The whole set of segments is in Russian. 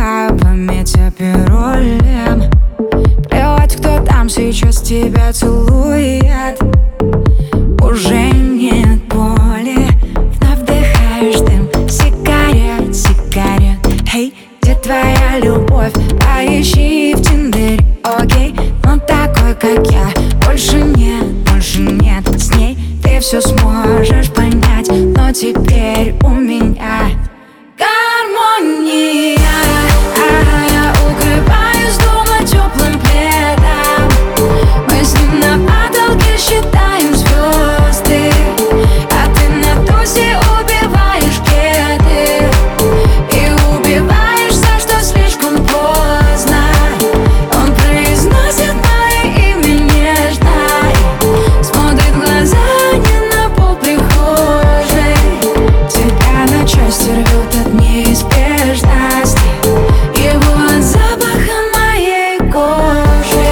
забываю память о пароле. Плевать, кто там сейчас тебя целует. Уже нет боли. Вновь вдыхаешь дым сигарет, сигарет. Эй, где твоя любовь? Поищи в Тиндере, окей. Но такой, как я, больше нет с ней. Ты все сможешь понять, но теперь у меня гармония. Я укрываюсь дома теплым пледом. Мы с ним на потолке считаем звезды, а ты на тусе убиваешь кеды. И убиваешь за что слишком поздно. Он произносит мое имя нежно, смотрит в глаза не на пол прихожей. Тебя на части рвет от неизбежности, его от запаха моей кожи.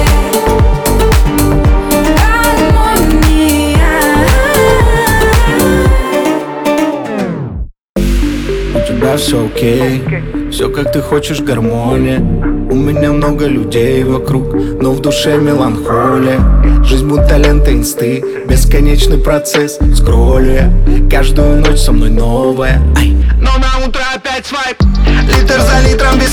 Гармония. У тебя все окей, все как ты хочешь, гармония. У меня много людей вокруг, но в душе меланхолия. Жизнь будто лента инсты, бесконечный процесс. Скроллю я, каждую ночь со мной новая. Но на утро опять свайп, литр за литром без